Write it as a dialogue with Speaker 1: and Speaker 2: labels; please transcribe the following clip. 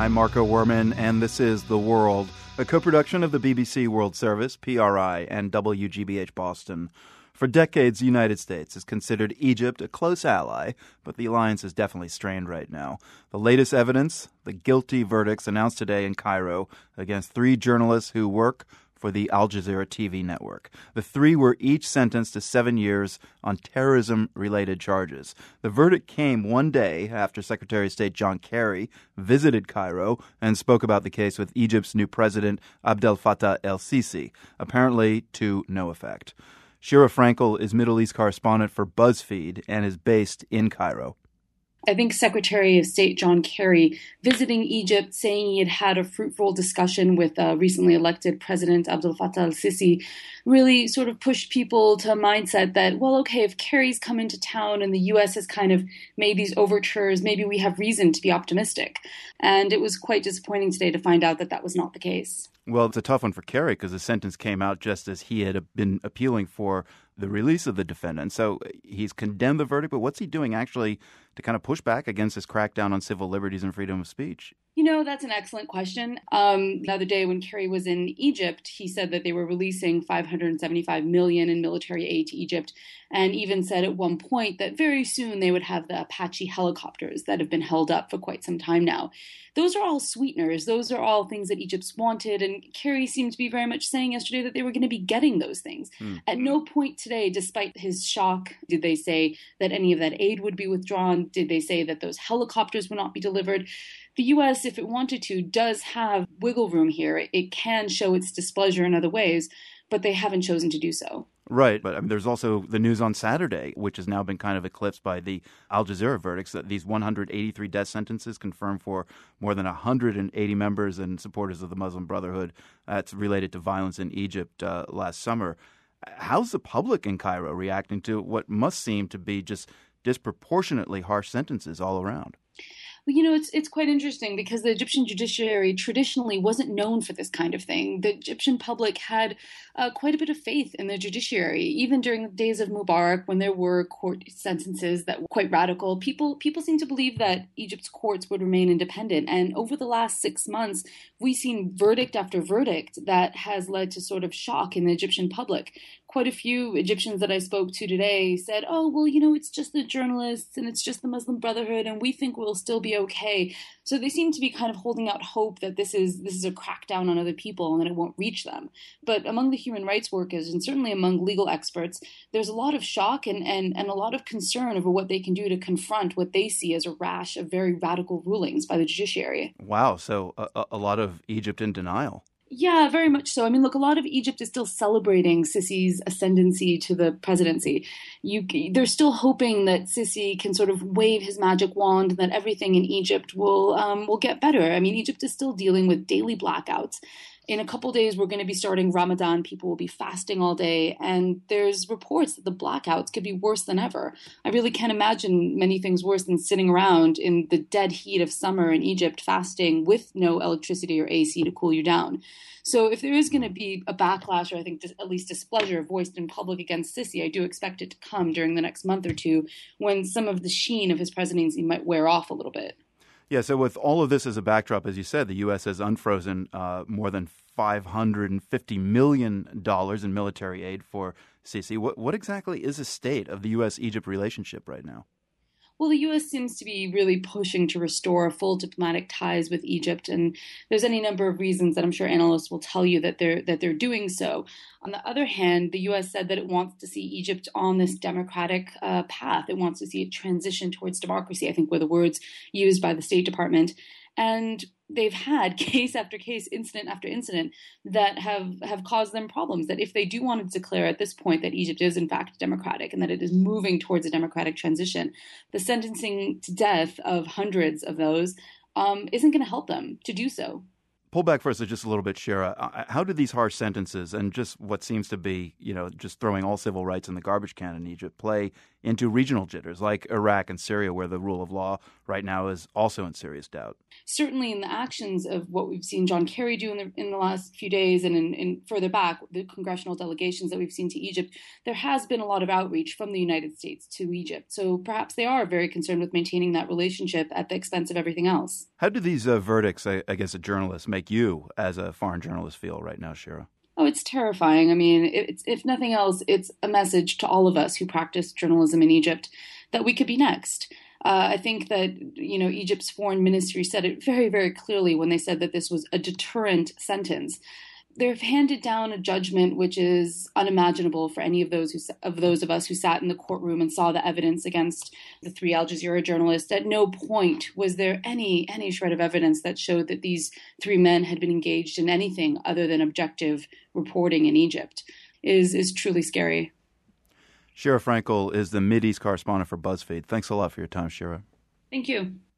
Speaker 1: I'm Marco Werman, and this is The World, a co-production of the BBC World Service, PRI, and WGBH Boston. For decades, the United States has considered Egypt a close ally, but the alliance is definitely strained right now. The latest evidence, the guilty verdicts announced today in Cairo against 3 journalists who work for the Al Jazeera TV network. The 3 were each sentenced to 7 years on terrorism-related charges. The verdict came one day after Secretary of State John Kerry visited Cairo and spoke about the case with Egypt's new president, Abdel Fattah el-Sisi, apparently to no effect. Shira Frankel is Middle East correspondent for BuzzFeed and is based in Cairo.
Speaker 2: I think Secretary of State John Kerry visiting Egypt, saying he had had a fruitful discussion with recently elected President Abdel Fattah el-Sisi, really sort of pushed people to a mindset that, well, okay, if Kerry's come into town and the U.S. has kind of made these overtures, maybe we have reason to be optimistic. And it was quite disappointing today to find out that that was not the case.
Speaker 1: Well, it's a tough one for Kerry because the sentence came out just as he had been appealing for the release of the defendant. So he's condemned the verdict, but what's he doing actually to kind of push back against this crackdown on civil liberties and freedom of speech?
Speaker 2: You know, that's an excellent question. The other day when Kerry was in Egypt, he said that they were releasing $575 million in military aid to Egypt, and even said at one point that very soon they would have the Apache helicopters that have been held up for quite some time now. Those are all sweeteners. Those are all things that Egypt's wanted, and Kerry seemed to be very much saying yesterday that they were going to be getting those things. At no point today, despite his shock, did they say that any of that aid would be withdrawn? Did they say that those helicopters would not be delivered? The U.S., if it wanted to, does have wiggle room here. It can show its displeasure in other ways, but they haven't chosen to do so.
Speaker 1: Right. But I mean, there's also the news on Saturday, which has now been kind of eclipsed by the Al Jazeera verdicts, that these 183 death sentences confirmed for more than 180 members and supporters of the Muslim Brotherhood. That's related to violence in Egypt last summer. How's the public in Cairo reacting to what must seem to be just disproportionately harsh sentences all around?
Speaker 2: Well, you know, it's quite interesting because the Egyptian judiciary traditionally wasn't known for this kind of thing. The Egyptian public had quite a bit of faith in the judiciary. Even during the days of Mubarak, when there were court sentences that were quite radical, people seemed to believe that Egypt's courts would remain independent. And over the last 6 months, we've seen verdict after verdict that has led to sort of shock in the Egyptian public. Quite a few Egyptians that I spoke to today said, oh, well, you know, it's just the journalists and it's just the Muslim Brotherhood and we think we'll still be okay. So they seem to be kind of holding out hope that this is a crackdown on other people and that it won't reach them. But among the human rights workers and certainly among legal experts, there's a lot of shock and a lot of concern over what they can do to confront what they see as a rash of very radical rulings by the judiciary. Wow. So
Speaker 1: a lot of Egypt in denial.
Speaker 2: Yeah, very much so. I mean, look, a lot of Egypt is still celebrating Sisi's ascendancy to the presidency. They're still hoping that Sisi can sort of wave his magic wand and that everything in Egypt will get better. I mean, Egypt is still dealing with daily blackouts. In a couple days, we're going to be starting Ramadan. People will be fasting all day. And there's reports that the blackouts could be worse than ever. I really can't imagine many things worse than sitting around in the dead heat of summer in Egypt fasting with no electricity or AC to cool you down. So if there is going to be a backlash, or I think at least displeasure voiced in public against Sisi, I do expect it to come during the next month or two when some of the sheen of his presidency might wear off a little bit.
Speaker 1: Yeah, so with all of this as a backdrop, as you said, the U.S. has unfrozen more than $550 million in military aid for Sisi. What exactly is the state of the U.S.-Egypt relationship right now?
Speaker 2: Well, the U.S. seems to be really pushing to restore full diplomatic ties with Egypt, and there's any number of reasons that I'm sure analysts will tell you that they're doing so. On the other hand, the U.S. said that it wants to see Egypt on this democratic path. It wants to see it transition towards democracy, I think were the words used by the State Department. And they've had case after case, incident after incident that have caused them problems. That if they do want to declare at this point that Egypt is in fact democratic and that it is moving towards a democratic transition, the sentencing to death of hundreds of those isn't going to help them to do so.
Speaker 1: Pull back for us just a little bit, Shira. How do these harsh sentences and just what seems to be, just throwing all civil rights in the garbage can in Egypt play into regional jitters like Iraq and Syria, where the rule of law right now is also in serious doubt.
Speaker 2: Certainly in the actions of what we've seen John Kerry do in the last few days and in further back, the congressional delegations that we've seen to Egypt, there has been a lot of outreach from the United States to Egypt. So perhaps they are very concerned with maintaining that relationship at the expense of everything else.
Speaker 1: How do these verdicts, I guess, a journalist, make you as a foreign journalist feel right now, Shira?
Speaker 2: Oh, it's terrifying. I mean, if nothing else, it's a message to all of us who practice journalism in Egypt that we could be next. I think that, Egypt's foreign ministry said it very, very clearly when they said that this was a deterrent sentence. They've handed down a judgment which is unimaginable for any of those of us who sat in the courtroom and saw the evidence against the three Al Jazeera journalists. At no point was there any shred of evidence that showed that these three men had been engaged in anything other than objective reporting in Egypt. Is truly scary.
Speaker 1: Shira Frankel is the Mideast correspondent for BuzzFeed. Thanks a lot for your time, Shira.
Speaker 2: Thank you.